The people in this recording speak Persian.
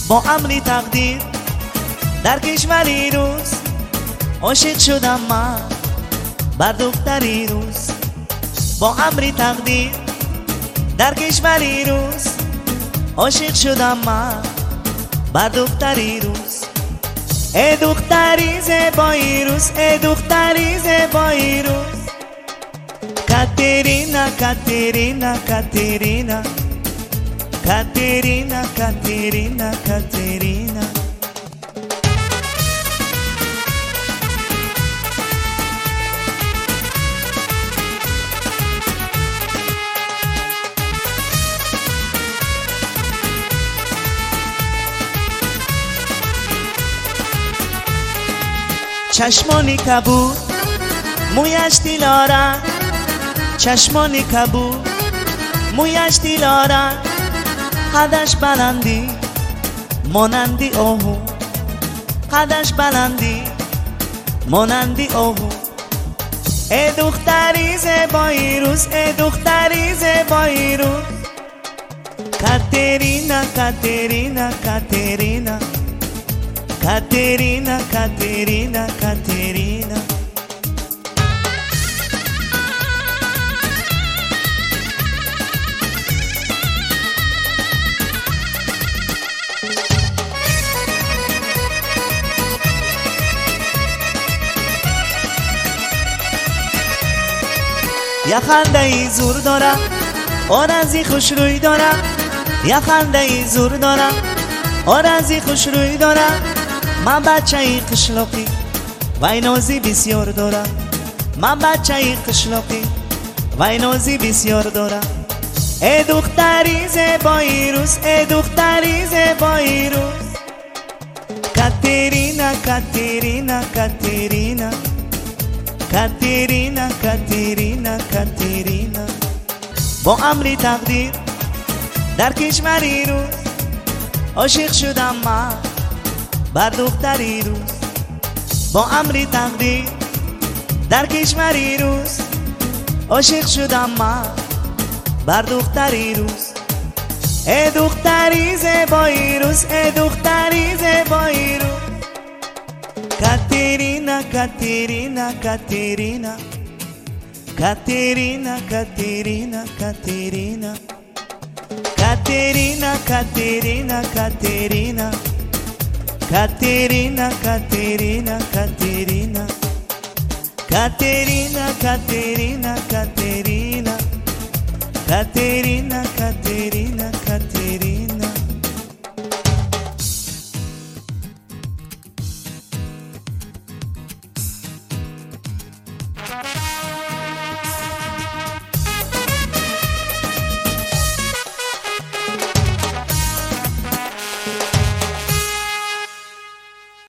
با امری تقدیر در کشوری روز عاشق شدم من بر دختری روز. با امری تقدیر در کشوری روز عاشق شدم من بر دختری روز. ای دختری زیبایی روز، ای دختری زیبایی روز. کاترینا کاترینا کاترینا کاترینا کاترینا کاترینا. چشمانی کبود مویش دیلارن، چشمانی کبود مویش دیلارن. قدش بلندی مانندی آهو، قدش بلندی مانندی آهو. ای دختری زیبایی روز، ای دختری زیبایی روز. کاترینا کاترینا کاترینا کاترینا کاترینا کاترینا. یا خنده ای زور دارم، آرزی خوش روی دارم. یا خنده ای زور دارم، آرزی خوش روی دارم. من بچه ای قشلاقی وای نازی بسیار دارم. من بچه ای قشلاقی وای نازی بسیار دارم. ای دختری زیبایی روز، ای دختری زیبایی روز. کاترینا کاترینا کاترینا کاترینا کاترینا کاترینا. با امری تقدیر در کشوری روز عاشق شدم من بر دختری روز. با امری تقدیر در کشوری روز عاشق شدم من بر دختری روز. ای دختری زیبایی روز، ای دختری زیبایی روز. کاترینا کاترینا کاترینا کاترینا کاترینا کاترینا کاترینا کاترینا کاترینا کاترینا کاترینا کاترینا کاترینا کاترینا کاترینا کاترینا کاترینا کاترینا.